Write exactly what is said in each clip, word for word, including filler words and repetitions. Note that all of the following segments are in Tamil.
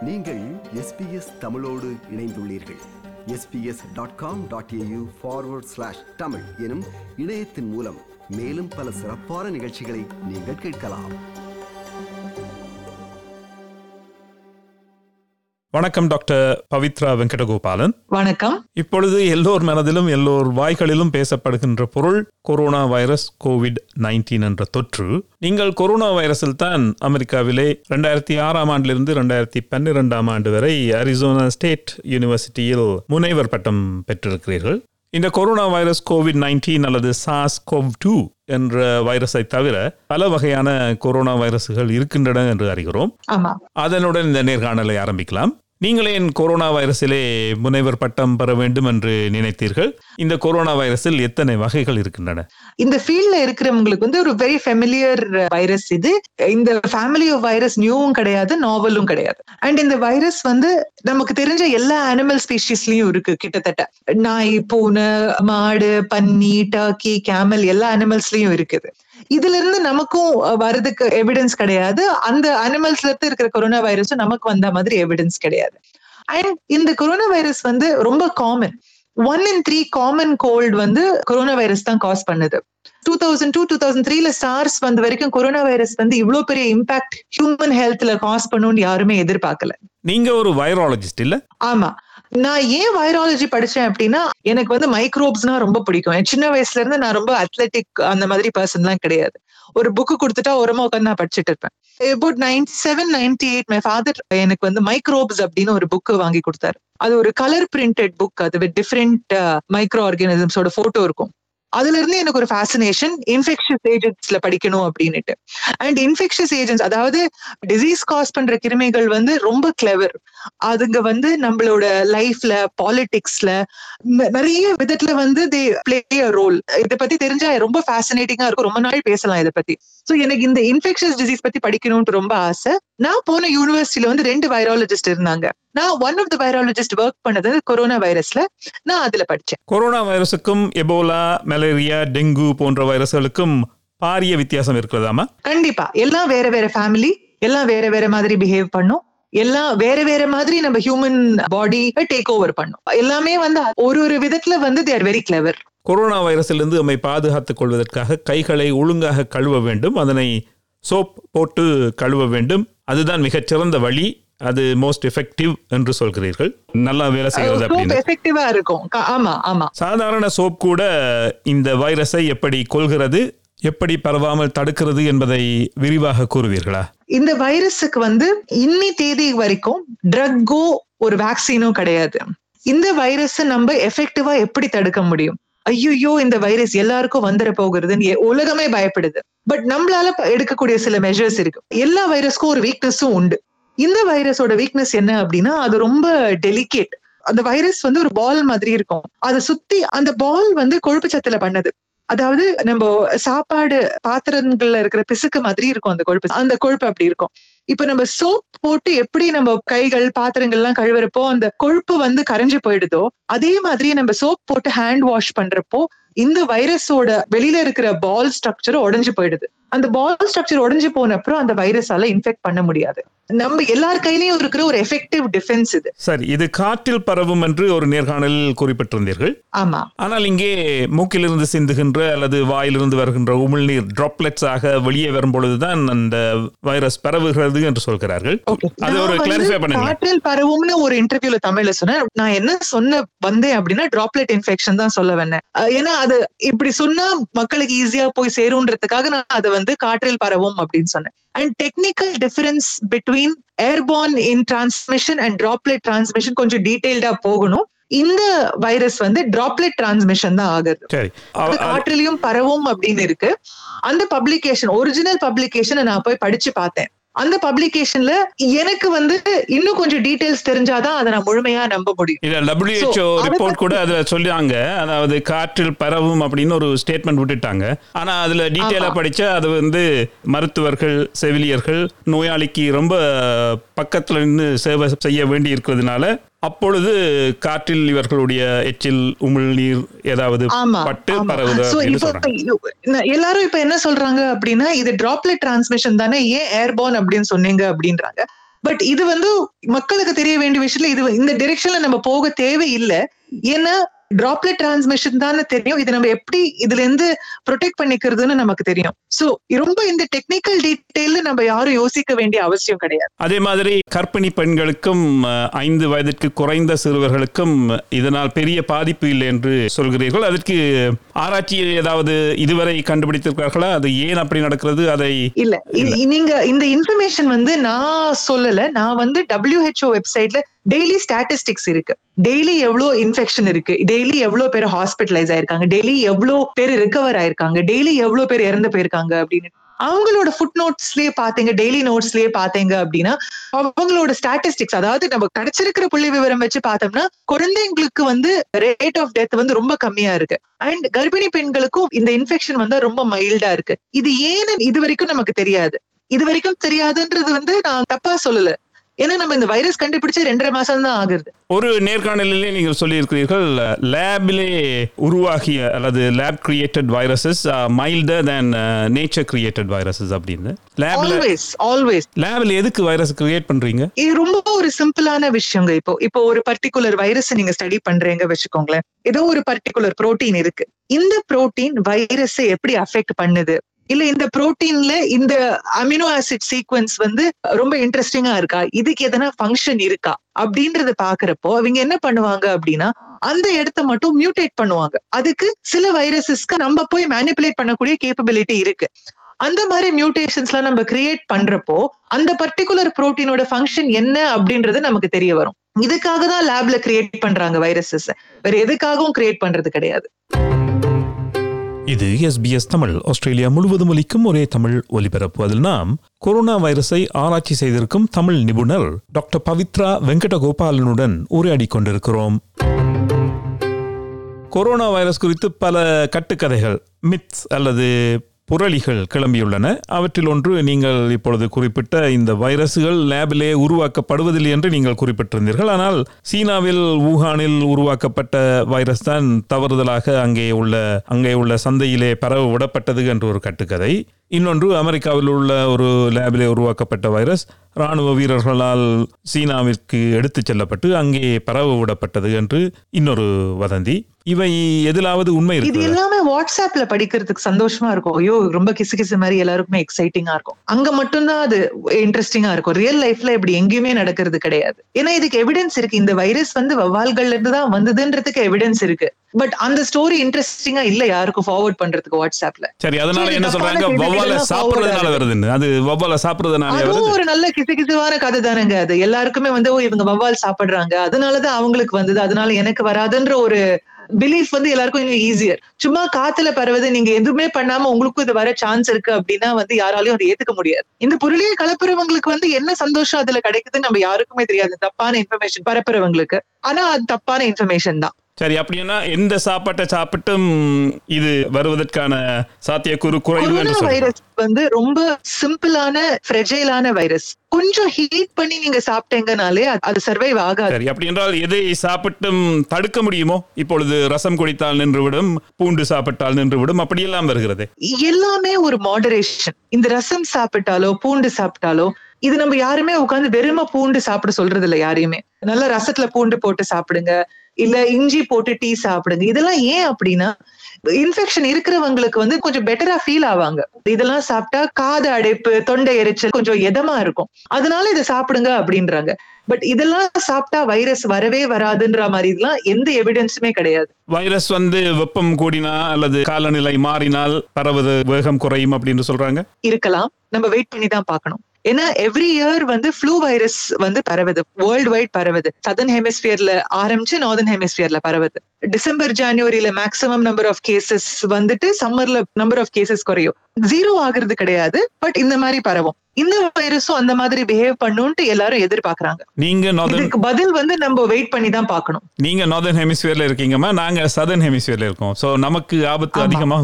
நீங்கள் எஸ்பிஎஸ் தமிழோடு இணைந்துள்ளீர்கள். SBS dot com dot AU forward slash Tamil எனும் இணையத்தின் மூலம் மேலும் பல சிறப்பான நிகழ்ச்சிகளை நீங்கள் கேட்கலாம். வணக்கம் டாக்டர் பவித்ரா வெங்கடகோபாலன். வணக்கம். இப்பொழுது எல்லோர் மனதிலும் எல்லோர் வாய்களிலும் பேசப்படுகின்ற பொருள் கொரோனா வைரஸ் கோவிட் நைன்டீன் என்ற தொற்று. நீங்கள் கொரோனா வைரஸில் தான் அமெரிக்காவிலே இரண்டாயிரத்தி ஆறாம் ஆண்டிலிருந்து இரண்டாயிரத்தி பன்னிரெண்டாம் ஆண்டு வரை அரிசோனா ஸ்டேட் யூனிவர்சிட்டியில் முனைவர் பட்டம் பெற்றிருக்கிறீர்கள். இந்த கொரோனா வைரஸ் கோவிட் நைன்டீன் அல்லது சார்ஸ் கோவ் டூ என்ற வைரஸை தவிர பல வகையான கொரோனா வைரசுகள் இருக்கின்றன என்று அறிகிறோம். அதனுடன் இந்த நேர்காணலை ஆரம்பிக்கலாம். நீங்களே கொரோனா வைரஸிலே முனைவர் பட்டம் பெற வேண்டும் என்று நினைத்தீர்கள். இந்த கொரோனா வைரஸில் எத்தனை வகைகள் இருக்கின்றன? இந்த ஃபீல்ட்ல இருக்கிறவங்களுக்கு வந்து ஒரு வெரி ஃபெமிலியர் வைரஸ் இது. இந்த ஃபேமிலி ஆஃப் வைரஸ் நியூவும் கிடையாது, நாவலும் கிடையாது. அண்ட் இந்த வைரஸ் வந்து நமக்கு தெரிஞ்ச எல்லா அனிமல் ஸ்பீஷீஸ்லயும் இருக்கு. கிட்டத்தட்ட நாய், பூனை, மாடு, பன்னி, டர்க்கி, கேமல் எல்லா அனிமல்ஸ்லயும் இருக்குது. இதுல இருந்து நமக்கும் வர்றதுக்கு எவிடன்ஸ் கிடையாது. அந்த அனிமல்ஸ்ல இருந்து இருக்கிற கொரோனா வைரஸும் நமக்கு வந்த மாதிரி எவிடன்ஸ் கிடையாது. அண்ட் இந்த கொரோனா வைரஸ் வந்து ரொம்ப common. One in three common cold வந்து கொரோனா வைரஸ் தான் காஸ் பண்ணுது. Two thousand two two thousand த்ரீல ஸ்டார்ஸ் வந்த வரைக்கும் கொரோனா வைரஸ் வந்து இவ்வளவு பெரிய இம்பாக்ட் ஹியூமன் ஹெல்த்ல காஸ் பண்ணும்னு யாருமே எதிர்பார்க்கல. நீங்க ஒரு வைராலஜிஸ்ட் இல்ல? ஆமா. நான் ஏன் வைராலஜி படிச்சேன் அப்படின்னா, எனக்கு வந்து மைக்ரோப்ஸ்னா ரொம்ப பிடிக்கும். சின்ன வயசுல இருந்து நான் ரொம்ப அத்லெட்டிக் அந்த மாதிரி பர்சன் எல்லாம் கிடையாது. ஒரு புக்கு கொடுத்துட்டா ஓரமா உட்காந்து நான் படிச்சுட்டு இருப்பேன். About ninety seven ninety eight my father எனக்கு வந்து மைக்ரோப்ஸ் அப்படின்னு ஒரு புக்கு வாங்கி கொடுத்தாரு. அது ஒரு கலர் பிரிண்டட் புக். அது வித் டிஃப்ரெண்ட் மைக்ரோ ஆர்கானிசம்ஸோட போட்டோ இருக்கும். அதுல இருந்து எனக்கு ஒரு ஃபேசினேஷன் இன்ஃபெக்ஷஸ் ஏஜென்ட்ஸ்ல படிக்கணும் அப்படின்னுட்டு. அண்ட் இன்ஃபெக்ஷஸ் ஏஜென்ட்ஸ், அதாவது டிசீஸ் காஸ் பண்ற கிருமிகள் வந்து ரொம்ப கிளவர். அதுங்க வந்து நம்மளோட லைஃப்ல, பாலிடிக்ஸ்ல நிறைய விதத்துல வந்து தே பிளே அ ரோல். இதை பத்தி தெரிஞ்சா ரொம்ப ஃபேசினேட்டிங்கா இருக்கும். ரொம்ப நாள் பேசலாம் இதை பத்தி. சோ எனக்கு இந்த இன்ஃபெக்ஷஸ் டிசீஸ் பத்தி படிக்கணும்னு ரொம்ப ஆசை. நான் போன யூனிவர்சிட்டியில வந்து ரெண்டு வைராலஜிஸ்ட் இருந்தாங்க. நான் one of the virologist work பண்ணது கொரோனா வைரஸ்ல. நான் அதுல படிச்சேன். கொரோனா வைரஸுக்கும் எபோலா, மலேரியா, டெங்கு போன்ற வைரஸ்களுக்கும் பாரிய வித்தியாசம் இருக்கிறதாமா? கண்டிப்பா. எல்லாம் வேற வேற ஃபேமிலி, எல்லாம் வேற வேற மாதிரி பிஹேவ் பண்ணும். எல்லாம் வேற வேற மாதிரி நம்ம ஹியூமன் பாடி டேக் ஓவர் பண்ணும். எல்லாமே வந்து ஒரு ஒரு விதத்துல வந்து they are very clever. Corona வைரஸிலிருந்து நம்மை பாதுகாத்துக் கொள்வதற்காக கைகளை ஒழுங்காக கழுவ வேண்டும். அதனை சோப் போட்டு கழுவ வேண்டும். அதுதான் மிகச்சிறந்த வழி. அது மோஸ்ட் எஃபெக்டிவ் என்று சொல்கிறீர்கள். நல்லா வேலை செய்கிறது அப்படின்னு. எஃபெக்டிவா இருக்கும். ஆமா ஆமா. சாதாரண சோப் கூட இந்த வைரஸை எப்படி கொல்கிறது, எப்படி பரவாமல் தடுக்கிறது என்பதை விரிவாக கூறுவீர்களா? இந்த வைரஸுக்கு வந்து இன்னி தேதி வரைக்கும் ட்ரக்கோ ஒரு வேக்சினோ கிடையாது. இந்த வைரஸ் நம்ம எஃபெக்டிவா எப்படி தடுக்க முடியும்? ஐயோ, இந்த வைரஸ் எல்லாருக்கும் வந்துட போகிறதுன்னு உலகமே பயப்படுது. பட் நம்மளால எடுக்கக்கூடிய சில மெஷர்ஸ் இருக்கு. எல்லா வைரஸ்க்கும் ஒரு வீக்னஸும் உண்டு. இந்த வைரஸோட வீக்னஸ் என்ன அப்படின்னா, அது ரொம்ப டெலிகேட். அந்த வைரஸ் வந்து ஒரு பால் மாதிரி இருக்கும். அதை சுத்தி அந்த பால் வந்து கொழுப்பு சத்துல பண்ணது. அதாவது நம்ம சாப்பாடு பாத்திரங்கள்ல இருக்கிற பிசுக்கு மாதிரி இருக்கும் அந்த கொழுப்பு. அந்த கொழுப்பு அப்படி இருக்கும். இப்ப நம்ம சோப் போட்டு எப்படி நம்ம கைகள் பாத்திரங்கள் எல்லாம் கழுவுறப்போ அந்த கொழுப்பு வந்து கரைஞ்சு போயிடுதோ, அதே மாதிரி நம்ம சோப் போட்டு ஹேண்ட் வாஷ் பண்றப்போ இந்த வைரஸோட வெளியில இருக்கிற பால் ஸ்ட்ரக்சர் உடைஞ்சு போயிடுது. அந்த பால் ஸ்ட்ரக்சர் உடைஞ்சு போன அப்புறம் அந்த வைரஸால இன்ஃபெக்ட் பண்ண முடியாது. நம்ம எல்லார் கையிலயும் இருக்கிற ஒரு எஃபெக்டிவ் டிஃபென்ஸ் இது. சரி, இது காற்றில் பரவும் என்று ஒரு நேர்காணலில் குறிப்பிட்டிருந்தீர்கள். ஆமா. ஆனால் இங்கே மூக்கிலிருந்து சிந்துகின்ற அல்லது வாயிலிருந்து வருகின்ற உமிழ்நீர் டிராப்லெட்ஸ் ஆக வெளியே வரும் பொழுதுதான் அந்த வைரஸ் பரவுகிறது என்று சொல்கிறார்கள். அது ஒரு கிளாரிஃபை பண்ணுங்க. காற்றில் பரவும்னு ஒரு இன்டர்வியூல தமிழ்ல சொன்னேன். நான் என்ன சொன்ன வந்தேன் அப்படின்னா டிராப்லெட் இன்ஃபெக்ஷன் தான் சொல்ல வந்தேன். ஏன்னா அது இப்படி சொன்னா மக்களுக்கு ஈஸியா போய் சேரும்ன்றதுக்காக நான் அதை வந்து காற்றில் பரவும் அப்படின்னு சொன்னேன். And technical difference between airborne in transmission and droplet transmission கொஞ்சம் டீடைல்டா போகணும். இந்த வைரஸ் வந்து டிராப்லெட் டிரான்ஸ்மிஷன் தான் ஆகுது. காற்றிலையும் பரவும் அப்படின்னு இருக்கு. அந்த பப்ளிகேஷன், ஒரிஜினல் பப்ளிகேஷன் நான் போய் படிச்சு பார்த்தேன். அந்த பப்ளிகேஷன்ல எனக்கு வந்து இன்னும் கொஞ்சம் டீடைல்ஸ் தெரிஞ்சாதான் அதை நான் முழுமையா நம்ப முடியும். இல்ல, டபிள்யூஹெச்ஓ ரிப்போர்ட் கூட அதுல சொல்லியாங்க. அதாவது காற்றில் பரவும் அப்படின்னு ஒரு ஸ்டேட்மெண்ட் விட்டுட்டாங்க. ஆனா அதுல டீடைலா படிச்சா அது வந்து மருத்துவர்கள், செவிலியர்கள் நோயாளிக்கு ரொம்ப பக்கத்துல நின்று சேவை செய்ய வேண்டி இருக்கிறதுனால அப்பொழுது காற்றில் இவர்களுடைய எச்சில், உமிழ்நீர் ஏதாவது பட்டு பரவுது. எல்லாரும் இப்ப என்ன சொல்றாங்க அப்படின்னா, இது டிராப்லெட் டிரான்ஸ்மிஷன் தானே, ஏன் ஏர்பார்ன் அப்படின்னு சொன்னீங்க அப்படின்றாங்க. பட் இது வந்து மக்களுக்கு தெரிய வேண்டிய விஷயத்துல இது இந்த டிரெக்ஷன்ல நம்ம போக தேவையில்லை. ஏன்னா டிராப்லெட் டிரான்ஸ்மிஷன் தானே தெரியும். இது நம்ம எப்படி இதுல இருந்து ப்ரொடெக்ட் பண்ணிக்கிறதுன்னு நமக்கு தெரியும். சோ ரொம்ப இந்த டெக்னிக்கல் டீடைல் நம்ம யாரும் யோசிக்க வேண்டிய அவசியம் கிடையாது. அதே மாதிரி கர்ப்பிணி பெண்களுக்கும் ஐந்து வயதிற்கு குறைந்த சிறுவர்களுக்கும் இதனால் பெரிய பாதிப்பு இல்லை என்று சொல்கிறீர்கள். அதற்கு ஆராய்ச்சி ஏதாவது இதுவரை கண்டுபிடித்திருக்கார்களா? அது ஏன் அப்படி நடக்கிறது? அதை இல்ல நீங்க இந்த இன்ஃபர்மேஷன் வந்து நான் சொல்லல. நான் வந்து டபிள்யூஹெச்ஓ வெப்சைட்ல டெய்லி ஸ்டாட்டிஸ்டிக்ஸ் இருக்கு. டெய்லி எவ்வளவு இன்ஃபெக்ஷன் இருக்கு, டெய்லி எவ்வளவு பேர் ஹாஸ்பிட்டலைஸ் ஆயிருக்காங்க, டெய்லி எவ்வளவு பேர் ரிகவர் ஆயிருக்காங்க, டெய்லி எவ்வளவு பேர் இறந்து போயிருக்காங்க அப்படின்னு அவங்களோட ஃபுட் நோட்ஸ்லயே பாத்தீங்க, டெய்லி நோட்ஸ்லயே பாத்தீங்க அப்படின்னா அவங்களோட ஸ்டாட்டிஸ்டிக்ஸ், அதாவது நம்ம கிடைச்சிருக்கிற புள்ளி விவரம் வச்சு பார்த்தோம்னா குழந்தைங்களுக்கு வந்து ரேட் ஆஃப் டெத் வந்து ரொம்ப கம்மியா இருக்கு. அண்ட் கர்ப்பிணி பெண்களுக்கும் இந்த இன்ஃபெக்ஷன் வந்து ரொம்ப மைல்டா இருக்கு. இது ஏன்னு இது வரைக்கும் நமக்கு தெரியாது. இது வரைக்கும் தெரியாதுன்றது வந்து நான் தப்பா சொல்லல. ஏன்னா நம்ம இந்த வைரஸ் கண்டுபிடிச்சு ரெண்டரை மாசம் தான் ஆகுது. ஒரு நேர்காணலிலே நீங்கள் சொல்லியிருக்கிறீர்கள், லேபிலே உருவாகிய அல்லது lab created viruses milder than nature created viruses அப்படின்னு. ஆல்வேஸ் ஆல்வேஸ் லேபில் எதுக்கு வைரஸ் கிரியேட் பண்றீங்க? இது ரொம்ப ஒரு சிம்பிளான விஷயங்க. இப்போ இப்போ ஒரு பர்டிகுலர் வைரஸ் நீங்க ஸ்டடி பண்றீங்க வச்சுக்கோங்களேன். ஏதோ ஒரு பர்டிகுலர் புரோட்டீன் இருக்கு. இந்த புரோட்டீன் வைரஸை எப்படி அஃபெக்ட் பண்ணுது, இல்ல இந்த புரோட்டீன்ல இந்த அமினோ ஆசிட் சீக்வன்ஸ் வந்து ரொம்ப இன்ட்ரெஸ்டிங்கா இருக்கா, இதுக்கு எதனா ஃபங்க்ஷன் இருக்கா அப்படின்றத பாக்குறப்போ அவங்க என்ன பண்ணுவாங்க அப்படின்னா அந்த இடத்த மட்டும் மியூட்டேட் பண்ணுவாங்க. அதுக்கு சில வைரஸஸ்க்கு நம்ம போய் மேனிபுலேட் பண்ணக்கூடிய கேப்பபிலிட்டி இருக்கு. அந்த மாதிரி மியூட்டேஷன்ஸ்லாம் நம்ம கிரியேட் பண்றப்போ அந்த பர்டிகுலர் புரோட்டீனோட ஃபங்க்ஷன் என்ன அப்படின்றது நமக்கு தெரிய வரும். இதுக்காக தான் லேப்ல கிரியேட் பண்றாங்க வைரஸஸ், வேற எதுக்காகவும் கிரியேட் பண்றது கிடையாது. இது எஸ்பிஎஸ் தமிழ், ஆஸ்திரேலியா முழுவதும் ஒலிக்கும் ஒரே தமிழ் ஒலிபரப்பு. அதில் நாம் கொரோனா வைரஸை ஆராய்ச்சி செய்திருக்கும் தமிழ் நிபுணர் டாக்டர் பவித்ரா வெங்கடகோபாலனுடன் உரையாடி கொண்டிருக்கிறோம். கொரோனா வைரஸ் குறித்து பல கட்டுக்கதைகள், மித்ஸ் அல்லது புரளிகள் கிளம்பியுள்ளன. அவற்றில் ஒன்று நீங்கள் இப்பொழுது குறிப்பிட்ட இந்த வைரசுகள் லேபிலே உருவாக்கப்படுவதில்லை என்று நீங்கள் குறிப்பிட்டிருந்தீர்கள். ஆனால் சீனாவில் வூஹானில் உருவாக்கப்பட்ட வைரஸ் தான் தவறுதலாக அங்கே உள்ள அங்கே உள்ள சந்தையிலே பரவ விடப்பட்டது என்று ஒரு கட்டுக்கதை. இன்னொன்று, அமெரிக்காவில் உள்ள ஒரு லேபிலே உருவாக்கப்பட்ட வைரஸ் ராணுவ வீரர்களால் சீனாவிற்கு எடுத்துச் செல்லப்பட்டு அங்கே பரவ விடப்பட்டது என்று இன்னொரு வதந்தி. இவை எதிலாவது உண்மை இருக்கு? இது எல்லாமே வாட்ஸ்அப்ல படிக்கிறதுக்கு சந்தோஷமா இருக்கும். ஐயோ ரொம்ப கிசு கிசு மாதிரி எல்லாருக்குமே எக்ஸைட்டிங்கா இருக்கும். அங்க மட்டும்தான் அது இன்ட்ரெஸ்டிங்கா இருக்கும். ரியல் லைஃப்ல இப்படி எங்கேயுமே நடக்கிறது கிடையாது. ஏன்னா இதுக்கு எவிடன்ஸ் இருக்கு. இந்த வைரஸ் வந்து வவ்வால்கள்ல இருந்து தான் வந்ததுன்றதுக்கு எவிடன்ஸ் இருக்கு. பட் அந்த ஸ்டோரி இன்ட்ரெஸ்டிங்கா இல்ல யாருக்கும் ஃபார்வர்ட் பண்றதுக்கு வாட்ஸ்அப்ல. சரி, அதனால என்ன சொல்றாங்க, வவ்வால சாப்பிடுறதுனால வருதுன்னு. அது வவ்வால சாப்பிடுறதுனால வருது. அதுவும் ஒரு நல்ல கிசு கிசுவான கதை தானங்க. அது எல்லாருக்குமே வந்து இவங்க வவ்வால் சாப்பிடுறாங்க அதனாலதான் அவங்களுக்கு வந்தது, அதனால எனக்கு வராதுன்ற ஒரு பிலீஃப் வந்து எல்லாருக்கும் இன்னும் ஈஸியர். சும்மா காத்துல பரவது, நீங்க எதுவுமே பண்ணாம உங்களுக்கும் இது வர சான்ஸ் இருக்கு அப்படின்னா வந்து யாராலையும் அதை ஏத்துக்க முடியாது. இந்த பொருளையே கலப்புறவங்களுக்கு வந்து என்ன சந்தோஷம் அதுல கிடைக்குதுன்னு நம்ம யாருக்குமே தெரியாது. தப்பான இன்ஃபர்மேஷன் பரப்புறவங்களுக்கு. ஆனா அது தப்பான இன்ஃபர்மேஷன் தான். சரி, அப்படின்னா எந்த சாப்பாட்டை சாப்பிட்டும் இது வருவதற்கான சாத்தியக்கூறு குறைவு. கொரோனா வைரஸ் வந்து ரொம்ப சிம்பிளான ஃப்ரெஜைலான வைரஸ். கொஞ்சம் ஹீட் பண்ணி நீங்க சாப்பிட்டீங்கனாலே அது சர்வைவ் ஆகாது. சரி, அப்படி என்றால் எதை சாப்பிட்டும் தடுக்க முடியுமோ? இப்பொழுது ரசம் குடித்தால் நின்றுவிடும், பூண்டு சாப்பிட்டால் நின்றுவிடும், அப்படியெல்லாம் வருகிறது. எல்லாமே ஒரு மாடரேஷன். இந்த ரசம் சாப்பிட்டாலோ பூண்டு சாப்பிட்டாலோ இது நம்ம யாருமே உட்காந்து வெறும பூண்டு சாப்பிட சொல்றது இல்ல யாரையுமே. நல்ல ரசத்துல பூண்டு போட்டு சாப்பிடுங்க, இல்ல இஞ்சி போட்டு டீ சாப்பிடுங்க. இதெல்லாம் ஏன் அப்படின்னா இன்ஃபெக்ஷன் இருக்கிறவங்களுக்கு வந்து கொஞ்சம் பெட்டரா ஃபீல் ஆவாங்க. இதெல்லாம் சாப்பிட்டா காது அடைப்பு, தொண்டை எரிச்சல் கொஞ்சம் எதமா இருக்கும், அதனால இதை சாப்பிடுங்க அப்படின்றாங்க. பட் இதெல்லாம் சாப்பிட்டா வைரஸ் வரவே வராதுன்ற மாதிரி இதெல்லாம் எந்த எவிடன்ஸுமே கிடையாது. வைரஸ் வந்து வெப்பம் கூடினா அல்லது காலநிலை மாறினால் பரவுது வேகம் குறையும் அப்படின்னு சொல்றாங்க. இருக்கலாம், நம்ம வெயிட் பண்ணி தான் பார்க்கணும். ஏன்னா எவ்ரி இயர் வந்து ஃப்ளூ வைரஸ் வந்து பரவுது, வேர்ல்டு வைட் பரவுது. சதர்ன் ஹெமிஸ்பியர்ல ஆரம்பிச்சு நார்தர்ன் ஹெமிஸ்பியர்ல பரவுது. டிசம்பர் ஜனவரியில மேக்ஸிமம் நம்பர் ஆஃப் கேசஸ் வந்துட்டு, சம்மர்ல நம்பர் ஆஃப் கேசஸ் குறையும். ஜீரோ ஆகுறது கிடையாது, பட் இந்த மாதிரி பரவும். இந்த வைரஸும் அந்த மாதிரி பிஹேவ் பண்ணுன்ட்டு எல்லாரும் எதிர்பார்க்கறாங்க. நீங்க இதுக்கு பதில் வந்து நம்ம வெயிட் பண்ணி தான் பார்க்கணும். நீங்க நார்தர்ன் ஹெமிஸ்பியர்ல இருக்கீங்கம்மா, நாங்க சதர்ன் ஹெமிஸ்பியர்ல இருக்கோம். சோ நமக்கு ஆபத்து அதிகமாகுமா?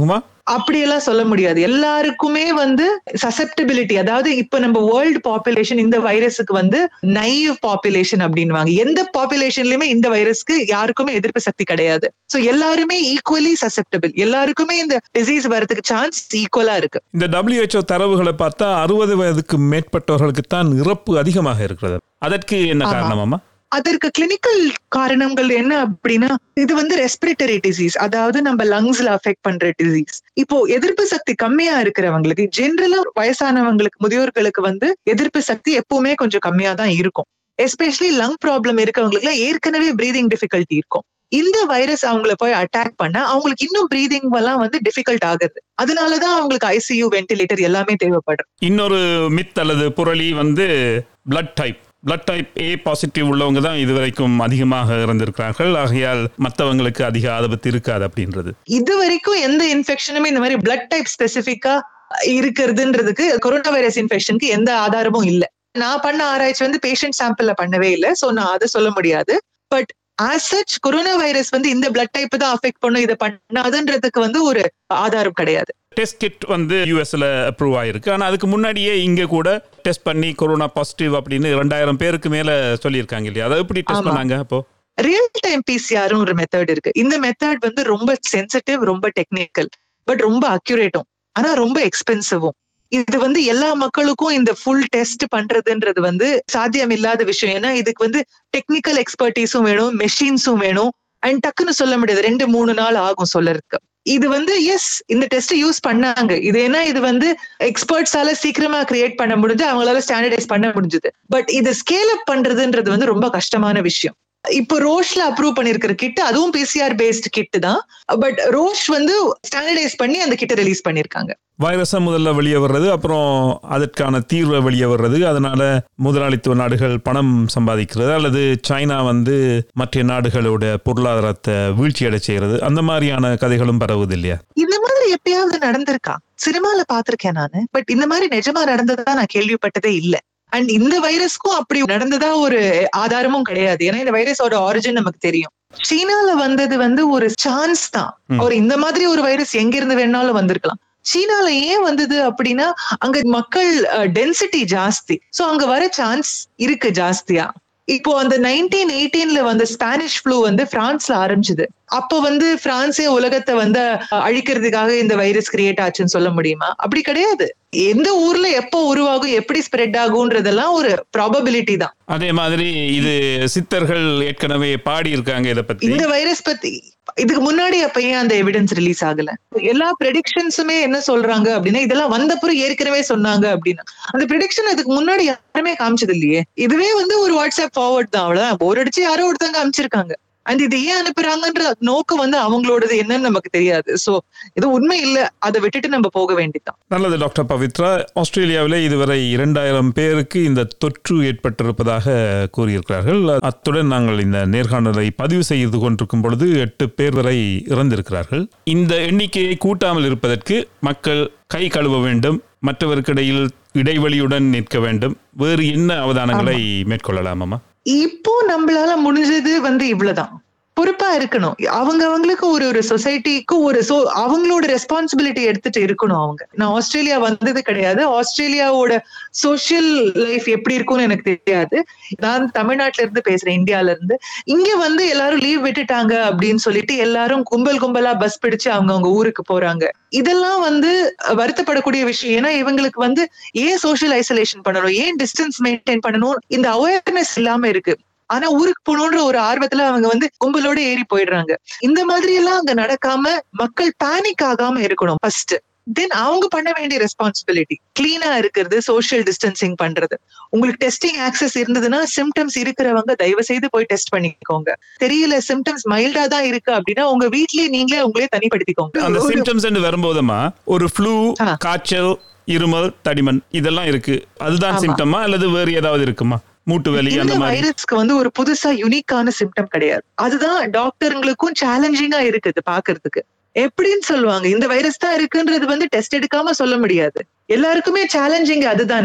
அப்படியெல்லாம் சொல்ல முடியாது. எல்லாருக்குமே வந்து சசெப்டிபிலிட்டி, அதாவது இப்ப நம்ம வேர்ல்டு பாப்புலேஷன் இந்த வைரஸுக்கு வந்து நைவ் பாப்புலேஷன் அப்படின்வாங்க. எந்த பாப்புலேஷன்லயுமே இந்த வைரஸ்க்கு யாருக்குமே எதிர்ப்பு சக்தி கிடையாது. சோ எல்லாருமே ஈக்குவலி சசெப்டபிள். எல்லாருக்குமே இந்த டிசீஸ் வரதுக்கு சான்ஸ் ஈக்குவலா இருக்கு. இந்த டபிள்யூ எச் ஓ தரவுகளை பார்த்தா அறுபது வயதுக்கு மேற்பட்டவர்களுக்கு தான் இறப்பு அதிகமாக இருக்கிறது. அதற்கு என்ன காரணமாமா? அதற்கு கிளினிக்கல் காரணங்கள் என்ன அப்படின்னா, இது வந்து ரெஸ்பிரேட்டரி டிசீஸ், அதாவது நம்ம லங்ஸ்ல அஃபெக்ட் பண்ற டிசீஸ். இப்போ எதிர்ப்பு சக்தி கம்மியா இருக்கிறவங்களுக்கு, ஜென்ரலா வயசானவங்களுக்கு, முதியோர்களுக்கு வந்து எதிர்ப்பு சக்தி எப்பவுமே கொஞ்சம் கம்மியா தான் இருக்கும். எஸ்பெஷலி லங் ப்ராப்ளம் இருக்கவங்களுக்கு ஏற்கனவே பிரீதிங் டிஃபிகல்ட்டி இருக்கும். இந்த வைரஸ் அவங்கள போய் அட்டாக் பண்ண அவங்களுக்கு இன்னும் பிரீதிங் எல்லாம் வந்து டிஃபிகல்ட் ஆகுது. அதனாலதான் அவங்களுக்கு ஐசியூ, வென்டிலேட்டர் எல்லாமே தேவைப்படுது. இன்னொரு மித் அல்லது புரளி வந்து blood type blood type A positive உள்ளவங்க தான் இதுவரைக்கும் அதிகமாக இறந்திருக்கிறார்கள், ஆகையால் மற்றவங்களுக்கு அதிக ஆபத்து இருக்காது அப்படின்றது. இது வரைக்கும் எந்த இன்ஃபெக்ஷனுமே இந்த மாதிரி பிளட் டைப் ஸ்பெசிபிக்கா இருக்கிறதுன்றதுக்கு, கொரோனா வைரஸ் இன்ஃபெக்ஷனுக்கு எந்த ஆதாரமும் இல்லை. நான் பண்ண ஆராய்ச்சி வந்து பேஷண்ட் சாம்பிள்ல பண்ணவே இல்லை, சோ நான் அதை சொல்ல முடியாது. But as such corona virus வந்து இந்த பிளட் டைப் தான் அஃபெக்ட் பண்ணும், இதை பண்ணாதுன்றதுக்கு வந்து ஒரு ஆதாரம் கிடையாது. டெஸ்ட் கிட் வந்து யூஎஸ்ல அப்ரூவ் ஆயிருக்கு. ஆனா அதுக்கு முன்னாடியே இங்க கூட டெஸ்ட் பண்ணி கொரோனா பாசிட்டிவ் அப்படின்னு ரெண்டாயிரம் பேருக்கு மேல சொல்லியிருக்காங்க இல்லையா? அதை எப்படி டெஸ்ட் பண்ணாங்க? அப்போ ரியல் டைம் பிசிஆர் ஒரு மெத்தட் இருக்கு. இந்த மெத்தட் வந்து ரொம்ப சென்சிட்டிவ், ரொம்ப டெக்னிக்கல், பட் ரொம்ப அக்யூரேட்டும், ஆனா ரொம்ப எக்ஸ்பென்சிவும். இது வந்து எல்லா மக்களுக்கும் இந்த ஃபுல் டெஸ்ட் பண்றதுன்றது வந்து சாத்தியம் இல்லாத விஷயம். ஏன்னா இதுக்கு வந்து டெக்னிக்கல் எக்ஸ்பர்டீஸும் வேணும், மெஷின்ஸும் வேணும், அண்ட் டக்குன்னு சொல்ல முடியாது, ரெண்டு மூணு நாள் ஆகும் சொல்லறதுக்கு. இது வந்து எஸ் இந்த டெஸ்ட் யூஸ் பண்ணாங்க. இது ஏன்னா இது வந்து எக்ஸ்பர்ட்ஸால சீக்கிரமா கிரியேட் பண்ண முடிஞ்சு, அவங்களால ஸ்டாண்டர்டைஸ் பண்ண முடிஞ்சது. பட் இது ஸ்கேல் அப் பண்றதுன்றது வந்து ரொம்ப கஷ்டமான விஷயம். இப்போ ரோஷ்ல அப்ரூவ் பண்ணிருக்கிற கிட், அதுவும் பிசிஆர் பேஸ்ட் கிட் தான். பட் ரோஷ் வந்து ஸ்டாண்டர்டைஸ் பண்ணி அந்த கிட்ட ரிலீஸ் பண்ணிருக்காங்க. வைரஸை முதல்ல வெளியே வர்றது, அப்புறம் அதற்கான தீர்வை வெளியே வர்றது, அதனால முதலாளித்துவ நாடுகள் பணம் சம்பாதிக்கிறது, அல்லது சைனா வந்து மற்ற நாடுகளோட பொருளாதாரத்தை வீழ்ச்சி அடை செய்யறது, அந்த மாதிரியான கதைகளும் பரவுது இல்லையா? இந்த மாதிரி எப்பயாவது நடந்திருக்கா? சினிமால பாத்திருக்கேன் நானு, பட் இந்த மாதிரி நிஜமா நடந்ததா நான் கேள்விப்பட்டதே இல்லை. அண்ட் இந்த வைரஸ்க்கும் அப்படி நடந்ததா ஒரு ஆதாரமும் கிடையாது. ஏன்னா இந்த வைரஸோட ஆரிஜின் நமக்கு தெரியும். சீனால வந்தது வந்து ஒரு சான்ஸ் தான். ஒரு இந்த மாதிரி ஒரு வைரஸ் எங்க இருந்து வேணாலும் வந்திருக்கலாம். சீனால ஏன் வந்தது அப்படின்னா, அங்க மக்கள் டென்சிட்டி ஜாஸ்தி, சோ அங்க வர சான்ஸ் இருக்கு ஜாஸ்தியா. இப்போ அந்த நைன்டீன் எயிட்டீன்ல வந்த ஸ்பானிஷ் ஃப்ளூ வந்து பிரான்ஸ்ல ஆரம்பிச்சது. அப்ப வந்து பிரான்ஸே உலகத்தை வந்து அழிக்கிறதுக்காக இந்த வைரஸ் கிரியேட் ஆச்சுன்னு சொல்ல முடியுமா? அப்படி கிடையாது. எந்த ஊர்ல எப்போ உருவாகும், எப்படி ஸ்ப்ரெட் ஆகும்ன்றதெல்லாம் ஒரு ப்ராபபிலிட்டி தான். அதே மாதிரி இது சித்தர்கள் ஏற்கனவே பாடி இருக்காங்க இதை பத்தி, இந்த வைரஸ் பத்தி. இதுக்கு முன்னாடி அப்ப ஏன் அந்த எவிடன்ஸ் ரிலீஸ் ஆகல? எல்லா ப்ரெடிக்ஷன்ஸுமே என்ன சொல்றாங்க அப்படின்னா, இதெல்லாம் வந்தப்புறம் ஏற்கனவே சொன்னாங்க அப்படின்னா, அந்த ப்ரெடிக்ஷன் அதுக்கு முன்னாடி யாருமே காமிச்சது இல்லையே. இதுவே வந்து ஒரு வாட்ஸ்அப் ஃபார்வர்ட் தான், அவ்வளவுதான். போர் அடிச்சு யாரோ ஒருத்தங்க அமைச்சிருக்காங்க. அண்ட் இது ஏன் அனுப்புறாங்கன்ற நோக்கம் வந்து அவங்களோடது என்னன்னு நமக்கு தெரியாது. சோ இது உண்மை இல்ல, அதை விட்டுட்டு நம்ம போக வேண்டியதான். நல்லது டாக்டர் பவித்ரா. ஆஸ்திரேலியாவிலே இதுவரை இரண்டாயிரம் பேருக்கு இந்த தொற்று ஏற்பட்டிருப்பதாக கூறியிருக்கிறார்கள். அத்துடன் நாங்கள் இந்த நேர்காணலை பதிவு செய்து கொண்டிருக்கும் பொழுது எட்டு பேர் வரை இறந்திருக்கிறார்கள். இந்த எண்ணிக்கையை கூட்டாமல் இருப்பதற்கு மக்கள் கை கழுவ வேண்டும், மற்றவருக்கிடையில் இடைவெளியுடன் நிற்க வேண்டும். வேறு என்ன அவதானங்களை மேற்கொள்ளலாமா? இப்போ நம்மளால முடிஞ்சது வந்து இவ்வளவுதான். பொறுப்பா இருக்கணும். அவங்க அவங்களுக்கு ஒரு ஒரு சொசைட்டிக்கு ஒரு சோ அவங்களோட ரெஸ்பான்சிபிலிட்டி எடுத்துட்டு இருக்கணும். அவங்க நான் ஆஸ்திரேலியா வந்தது கிடையாது, ஆஸ்திரேலியாவோட சோசியல் லைஃப் எப்படி இருக்கும்னு எனக்கு தெரியாது. நான் தமிழ்நாட்டுல இருந்து பேசுறேன், இந்தியால இருந்து. இங்க வந்து எல்லாரும் லீவ் விட்டுட்டாங்க அப்படின்னு சொல்லிட்டு எல்லாரும் கும்பல் கும்பலா பஸ் பிடிச்சு அவங்க அவங்க ஊருக்கு போறாங்க. இதெல்லாம் வந்து வருத்தப்படக்கூடிய விஷயம். ஏன்னா இவங்களுக்கு வந்து ஏன் சோசியல் ஐசோலேஷன் பண்ணணும், ஏன் டிஸ்டன்ஸ் மெயின்டைன் பண்ணணும், இந்த அவேர்னஸ் இல்லாம இருக்கு. ஆனா ஊருக்கு போகணுன்ற ஒரு ஆர்வத்துல அவங்க வந்து கும்பலோட ஏறி போயிடுறாங்க. இந்த மாதிரி எல்லாம் அங்க நடக்காம மக்கள் பேனிக் ஆகாம இருக்கணும் ஃபர்ஸ்ட். தென் அவங்க பண்ண வேண்டிய ரெஸ்பான்சிபிலிட்டி கிளீனா இருக்கிறது, சோசியல் டிஸ்டன்சிங் பண்றது. உங்களுக்கு டெஸ்டிங் ஆக்சஸ் இருந்ததுன்னா சிம்டம்ஸ் இருக்கிறவங்க தயவு செய்து போய் டெஸ்ட் பண்ணிக்கோங்க. தெரியல சிம்டம்ஸ் மைல்டா தான் இருக்கு அப்படின்னா உங்க வீட்லயே நீங்களே உங்களே தனிப்படுத்திக்கோங்க. அந்த சிம்டம்ஸ் வரும்போதுமா ஒரு ஃப்ளூ, காய்ச்சல், இருமல், தடிமன் இதெல்லாம் இருக்கு, அதுதான் சிம்டமா அல்லது வேறு ஏதாவது இருக்குமா? மூட்டு வலி அந்த மாதிரி வைரஸ்க்கு வந்து ஒரு புதுசா யூனிக்கான சிம்டம் கிடையாது. அதுதான் டாக்டருங்களுக்கும் சேலஞ்சிங்கா இருக்குது பாக்குறதுக்கு. எப்படின்னு சொல்லுவாங்க, இந்த வைரஸ் தான் இருக்குன்றது வந்து டெஸ்ட் எடுக்காம சொல்ல முடியாது. எல்லாருக்குமே சேலஞ்சிங் அதுதானே.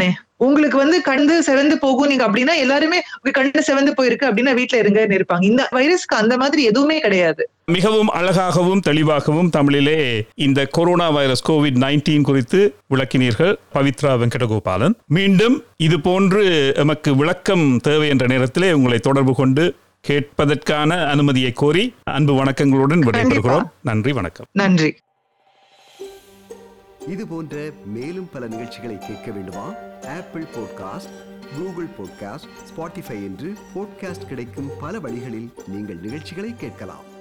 உங்களுக்கு வந்து கண்ணு செவந்து போகும் நீங்க அப்படின்னா எல்லாருமே உங்க கண்ணு செவந்து போயிருக்கு அப்படின்னா வீட்டுல இருங்கன்னு இருப்பாங்க. இந்த வைரஸ்க்கு அந்த மாதிரி எதுவுமே கிடையாது. மிகவும் அழகாகவும் தெளிவாகவும் தமிழிலே இந்த கொரோனா வைரஸ் கோவிட் நைன்டீன் குறித்து விளக்கினீர்கள் பவித்ரா வெங்கடகோபாலன். மீண்டும் இது போன்று எமக்கு விளக்கம் தேவை என்ற நேரத்திலே உங்களை தொடர்பு கொண்டு கேட்பதற்கான அனுமதியை கோரி அன்பு வணக்கங்களுடன் விடைபெறுகிறோம். நன்றி, வணக்கம். நன்றி. இது போன்ற மேலும் பல நிகழ்ச்சிகளை கேட்க வேண்டுமா? Apple podcast, Google podcast, Spotify என்று பாட்காஸ்ட் கிடைக்கும் பல வழிகளில் நீங்கள் நிகழ்ச்சிகளை கேட்கலாம்.